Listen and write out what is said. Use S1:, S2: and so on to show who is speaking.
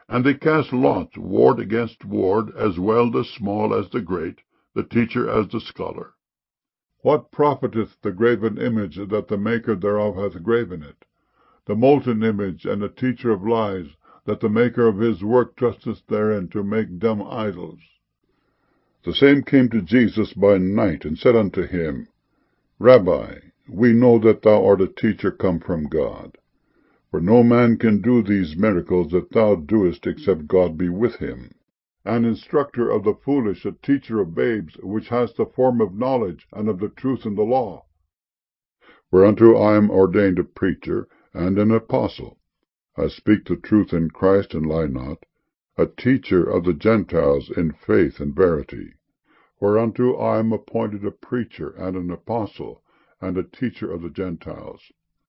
S1: And they cast lots, ward against ward, as well the small as the great, the teacher as the scholar. What profiteth the graven image that the maker thereof hath graven it? The molten image and the teacher of lies, that the maker of his work trusteth therein to make dumb idols. The same came to Jesus by night, and said unto him, Rabbi, we know that thou art a teacher come from God. For no man can do these miracles that thou doest, except God be with him. An instructor of the foolish, a teacher of babes, which hast the form of knowledge, and of the truth in the law. Whereunto I am ordained a preacher, and an apostle. I speak the truth in Christ, and lie not, a teacher of the Gentiles in faith and verity. Whereunto I am appointed a preacher, and an apostle, and a teacher of the Gentiles.